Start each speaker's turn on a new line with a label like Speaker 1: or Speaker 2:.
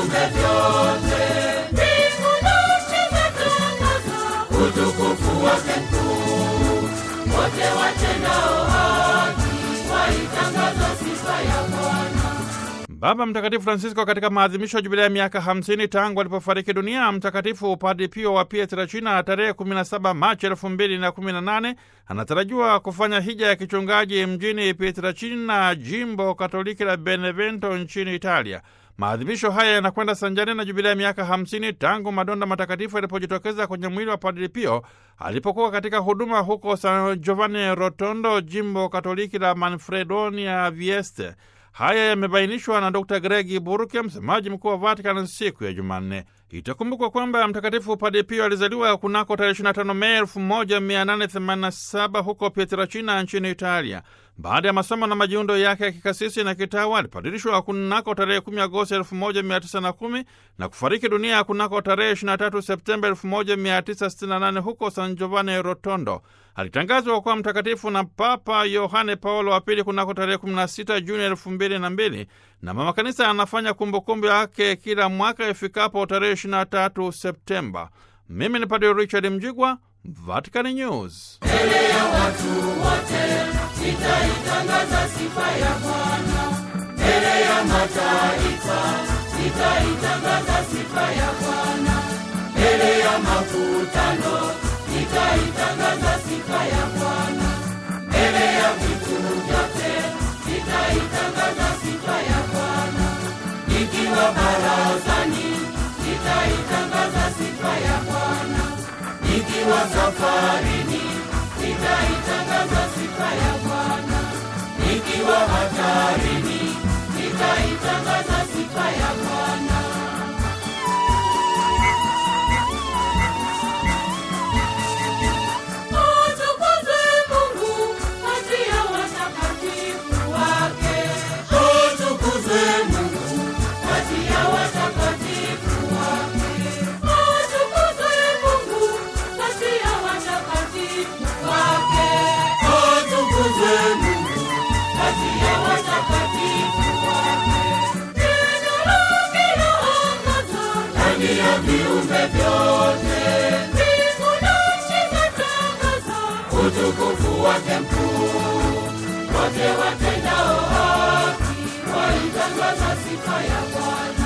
Speaker 1: viumbe vyote, mbingu na nchi zatangaza utukufu wake mkuu. Wote watendao haki waitangaza sifa ya Bwana.
Speaker 2: Baba Mtakatifu Francisco katika maadhimisho ya jubilei ya miaka 50 tangu alipofariki dunia Mtakatifu Padre Pio wa Pietrelcina tarehe 17 Machi 2018 anatarajiwa kufanya hija ya kichungaji mjini Pietrelcina, jimbo Katoliki la Benevento nchini Italia. Maadhimisho haya yanakwenda sanjari na jubilei ya miaka 50 tangu madonda matakatifu yalipojitokeza kwenye mwili wa Padre Pio alipokuwa katika huduma huko San Giovanni Rotondo, jimbo Katoliki la Manfredonia Vieste. Haya yamebainishwa na Dr. Gregi Burke, msemaji mkuu wa Vatican, siku ya Jumanne. Itakumbukwa kwamba Mtakatifu Padre Pio alizaliwa kunako tarehe 25 Mei 1887 huko Pietrelcina nchini Italia. Baada ya masomo na majiundo yake ya kikasisi na kitawa, alipadirishwa kunako tarehe 10 Agosti 1910 na kufariki dunia kunako tarehe 23 Septemba 1968 huko San Giovanni Rotondo. Alitangazwa kuwa mtakatifu na Papa Yohane Paulo wa Pili kunako tarehe 16 Juni 2002, na Mama Kanisa anafanya kumbukumbu yake kila mwaka ifikapo tarehe 23 Septemba. Mimi ni Padre Richard Mjigwa, Vatican News.
Speaker 1: Mbele ya watu wote nitaitangaza sifa ya Bwana. Mbele ya mataifa nitaitangaza sifa ya Bwana. Mbele ya makutano nitaitangaza sifa ya Bwana. Mbele ya vitu vyote nitaitangaza sifa ya Bwana. Nikiwa barazani nitaitangaza sifa ya Bwana. Nikiwa safarini nitaitangaza sifa ya Bwana. Nikiwa hatarini nitaitangaza sifa ya Bwana. Utukuzwe Mungu kati ya watakatifu wake. Utukuzwe Mungu kati ya watakatifu wake. Utukuzwe Mungu kati ya watakatifu wake. Utukuzwe Mungu kati ya watakatifu wake. Neno lake laangaza ndani ya viumbe vyote, mbingu na nchi zatangaza utukufu wake mkuu. Wote watendao haki waitangaza sifa ya Bwana.